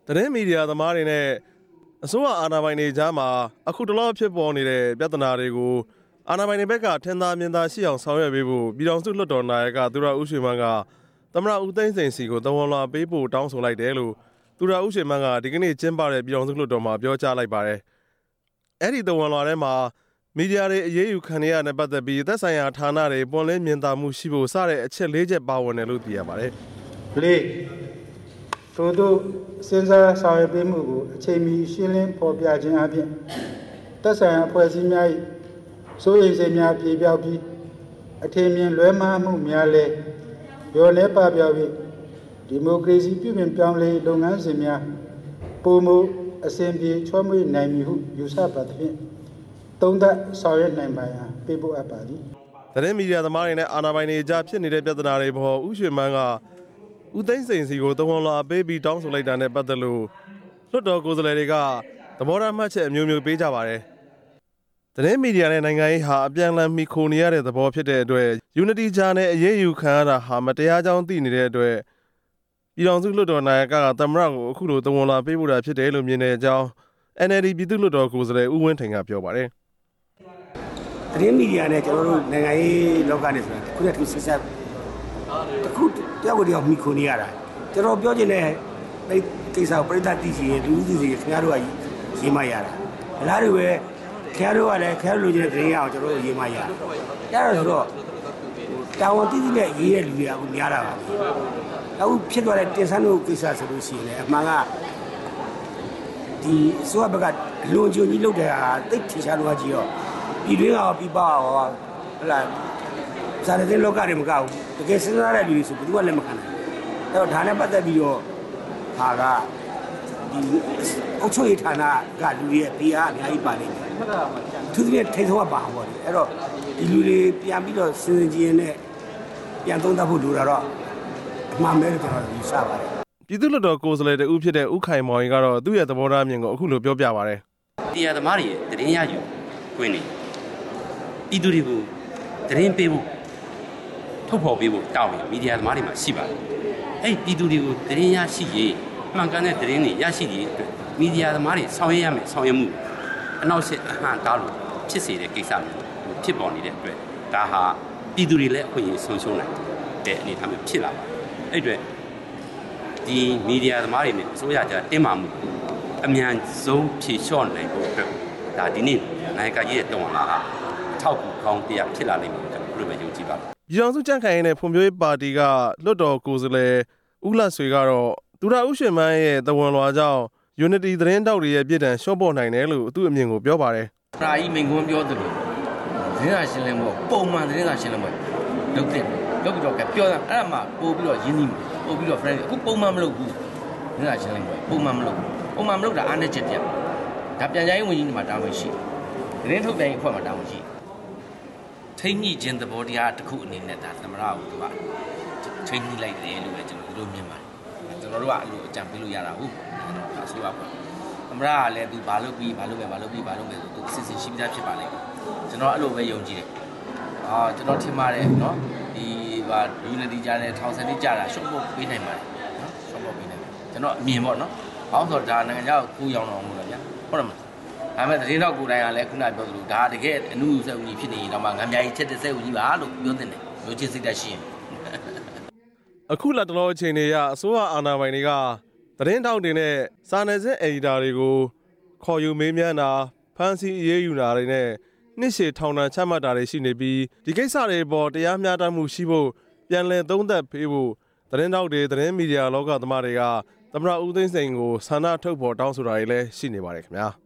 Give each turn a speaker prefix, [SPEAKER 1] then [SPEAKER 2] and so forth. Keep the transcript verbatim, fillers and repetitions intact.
[SPEAKER 1] သတင်းမီဒီယာသမားတွေနဲ့အစိုးရအာဏာပိုင်တွေကြားမှာအခုတလောဖြစ်ပေါ်နေတဲ့ပြဿနာတွေကိုအာဏာပိုင်တွေဘက်ကထင်သာမြင်သာရှိအောင်ဆောင်ရွက်ပေးဖို့ပြည်ထောင်စုလွှတ်တော်နာယကသူရဦးရွှေမန်းကသမ္မတဦးသိန်းစိန်စီကိုသဝန်လွှာပေးဖို့တောင်းဆိုလိုက်တယ်လို့သူရဦးရွှေမန်းကဒီကနေ့ကျင်းပတဲ့ပြည်ထောင်စုလွှတ်တော်မှာပြောကြားလိုက်ပါတယ်။အဲ့ဒီသဝန်လွှာထဲမှာမီဒီယာတွေအရေးယူခံရတဲ့ပတ်သက်ပြီးသက်ဆိုင်ရာဌာနတွေပွင့်လင်းမြင်သာမှုရှိဖို့စတဲ့အချက်လေးချက်ပါဝင်တယ်လို့သိရပါတယ်
[SPEAKER 2] ။လေးထို့သောစဉ်းစားဆောင်ရွက်ပေးမှုကိုအချိန်မီရှင်းလင်းဖော်ပြခြင်းအပြင်သက်ဆိုင်ရာအဖွဲ့အစည်းများ၏စိုးရိမ်စိတ်များပြေပြောက်ပြီးအထင်မြင်လွဲမှားမှုများလည်းရောလဲပပြောက်ပြီးဒီမိုကရေစီပြုပြင်ပြောင်းလဲလုပ်ငန်းစဉ်များပုံမှုအစဉ်ပြေချောမွေ့နိုင်မည်ဟုယူဆပါသဖြင့်သုံးသပ်ဆောင်ရွက်နိုင်ပါရန်ပေးပို့အပ်ပါသည်
[SPEAKER 1] ။သတင်းမီဒီယာသမားတွေနဲ့အာဏာပိုင်တွေကြားဖြစ်နေတဲ့ပြဿနာတွေပေါ်ဦးရွှေမန်းကဦးသိန်းစိန်စီကိုသဝန်လွှာပေးပြီးတောင်းဆိုလိုက်တာနဲ့ပတ်သက်လို့လွှတ်တော်ကိုယ်စားလှယ်တွေကသဘောထားမှတ်ချက်အမျိုးမျိုးပေးကြပါတယ်။သတင်းမီဒီယာနဲ့နိုင်ငံရေးဟာအပြန်အလှန်မှီခိုနေရတဲ့သဘောဖြစ်တဲ့အတွက် Unity ဂျာနယ်အရေးယူခံရတာဟာမတရားကြောင်းသိနေတဲ့အတွက်ပြည်ထောင်စုလွှတ်တော်နာယကကသမ္မတကိုအခုလိုသဝန်လွှာပေးဖို့တာဖြစ်တယ်လို့မြင်တဲ့အကြောင်း N L D ပြည်သူ့လွှတ်တော်ကိုယ်စားလှယ်ဦးဝင်းထိန်ကပြောပါတယ်
[SPEAKER 3] ။သတင်းမီဒီယာနဲ့ကျွန်တော်တို့နိုင်ငံရေးလောကနဲ့ဆိုတာခုနကသူဆက်ဆက်တခုတယောက်ကိုတယောက်မိခိုနေရတာကျွန်တော်ပြောချင်တဲ့ဒီကိစ္စကိုပြည်သက်တည်စီလူဦးစီခင်ဗျားတို့ကရေးမရတာအလားတူပဲခင်ဗျားတို့ကလည်းခင်ဗျားတို့လိုချင်တဲ့သတင်းရအောင်ကျွန်တော်တို့ရေးမရတာအဲ့ဒါဆိုတော့တာဝန်တည်တည်နဲ့ရေးတဲ့လူတွေကအခုများတာပါအခုဖြစ်သွားတဲ့တင်ဆန်းတို့ကိစ္စဆိုလို့ရှိရင်လည်းအမှန်ကဒီအစိုးရဘက်ကလွန်ကျွံကြီးလုပ်တဲ့ဟာတိတ်ထင်ရှားလို့ကြီးတော့ပြည်တွင်းအောင်ပြပအောင်ဟလာဇာတ်တဲ့လောကတွေမကောက်ဘူးတကယ်စဉ်းစားတဲ့လူတွေဆိုဘယ်သူမှလက်မခံနိုင်အဲ့တော့ဒါနဲ့ပတ်သက်ပြီးတော့ဟာကဒီအုပ်ချုပ်ရေးဌာနကလူတွေရဲ့ပြအားအများကြီးပါနေတယ်သူတို့ရဲ့ထိတ်ဆုံးကပါဟောတယ်အဲ့တော့ဒီလူတွေပြန်ပြီးတော့စဉ်းစားကြည့်ရင်ပြန်သုံးသပ်ဖို့လိုတာတော့အမှန်ပဲကျွန်တော်ယူဆပါတယ်
[SPEAKER 1] ပြည်သူ့လွှတ်တော်ကိုယ်စားလှယ်တူဖြစ်တဲ့ဦးခိုင်မောင်ရင်ကတော့သူ့ရဲ့သဘောထားအမြင်ကိုအခုလိုပြောပြပါတယ်
[SPEAKER 4] တရားသမားတွေရဲ့သတင်းရယူခွင့်နေပြည်သူတွေကိုသတင်းပေးဖို့ထုတ်ဖော်ပေးဖို့တောင်းရင်မီဒီယာသမားတွေမှာရှိပါတယ်အဲ့ပြည်သူတွေကိုသတင်းရရှိရေးမှန်ကန်တဲ့သတင်းတွေရရှိရေးအတွက်မီဒီယာသမားတွေဆောင်ရွက်ရမယ်ဆောင်ရွက်မှုအနောက်ရှေ့အဟန့်ကားလို့ဖြစ်စေတဲ့ကိစ္စမျိုးဖြစ်ပေါ်နေတဲ့အတွက်ဒါဟာပြည်သူတွေလည်းအခွင့်အရေးဆုံးရှုံးနိုင်တဲ့အနေအထားမျိုးဖြစ်လာပါတယ်အဲ့အတွက်ဒီမီဒီယာသမားတွေနဲ့အစိုးရကြားတင်းမာမှုအမြန်ဆုံးဖြေလျှော့နိုင်ဖို့အတွက်ဒါဒီနေ့နိုင်ငံကြီးရဲ့တုံ့ပြန်လာထောက်ကူကောင်းတရားဖြစ်လာလိမ့်မယ်ကျွန်တော်တို့ပဲယုံကြည်ပါ
[SPEAKER 1] ပြည်ထောင်စုကြံ့ခိုင်ရေးနဲ့ဖွံ့ဖြိုးရေးပါတီကလွှတ်တော်ကိုယ်စားလှယ်ဦးလတ်ဆွေကတော့သူရဦးရွှေမန်းရဲ့သဝန်လွှာကြောင့် Unity သတင်းတောက်တွေရဲ့ပြည်တံလျှော့ပေါ်နိုင်တယ်လို့သူ့အမြင်ကိုပြောပါတယ်
[SPEAKER 5] ။ဒါကြီးမိန်ကွန်းပြောသလိုသတင်းစာရှင်းလင်းပွဲပုံမှန်သတင်းစာရှင်းလင်းပွဲလုပ်တဲ့လုပ်ပြီးတော့ပြောတာအဲ့ဒါမှပို့ပြီးတော့ရင်းနှီးပို့ပြီးတော့ friend အခုပုံမှန်မလုပ်ဘူးသတင်းစာရှင်းလင်းပွဲပုံမှန်မလုပ်ဘူးပုံမှန်မလုပ်တာအားနဲ့ချက်ပြဒါပြန်ကြားရေးဝန်ကြီးမှာတာဝန်ရှိသတင်းထုတ်ပြန်ရေးအဖွဲ့မှာတာဝန်ရှိထိန်းညှိခြင်းသဘောတရားတစ်ခုအနေနဲ့ဒါသမရကိုသူကထိန်းညှိလိုက်တယ်လို့ပဲကျွန်တော်တို့မြင်ပါတယ်ကျွန်တော်တို့ကအဲ့လိုအကြံပေးလို့ရတာဟုတ်အဆိုပါပေါ့သမရကလည်းသူဘာလုပ်ပြီးဘာလုပ်မယ်ဘာလုပ်ပြီးဘာလုပ်မယ်ဆိုသူအစစ်စစ်ရှိပြီးသားဖြစ်ပါလိမ့်မယ်ကျွန်တော်အဲ့လိုပဲယုံကြည်တယ်အာကျွန်တော်ထင်ပါတယ်နော်ဒီဟာ Unity ကြားတဲ့ထောင်ဆယ်နှစ်ကြာတာရှော့ဖို့ပေးနိုင်ပါတယ်နော်ရှော့ဖို့ပေးနိုင်ကျွန်တော်အမြင်ပေါ့နော်ဘာလို့ဆိုတော့ဒါနိုင်ငံခြားကိုကူးရောင်းတော့မလို့ဗျာဟုတ်တယ်မလားဒါပေမဲ့သတင်းတော့ကိုယ်တိုင်ကလည်းခုနပြောသလိုဒါတကယ်အနုစက်ဦးကြီးဖြစ်နေတော့မှငါများကြီးချက်တဲ့စက်ဦးကြီးပါလို့ပြောတဲ့တယ်လိုချင်စိတ်ဓာတ်ရှိရင်
[SPEAKER 1] အခုလက်တလောအချိန်တွေရအစိုးရအာဏာပိုင်တွေကသတင်းတောက်တွေနဲ့စာနယ်ဇင်းအယ်ဒီတာတွေကိုခေါ်ယူမေးမြန်းတာဖမ်းဆီးအရေးယူတာတွေနဲ့နှစ်ရှည်ထောင်ဒဏ်ချမှတ်တာတွေရှိနေပြီးဒီကိစ္စတွေပေါ်တရားမျှတမှုရှိဖို့ပြန်လည်သုံးသပ်ပေးဖို့သတင်းတောက်တွေသတင်းမီဒီယာလောကသမားတွေကသမ္မတဦးသိန်းစိန်ကိုဆန္ဒထုတ်ဖော်တောင်းဆိုတာတွေလည်းရှိနေပါတယ်ခင်ဗျာ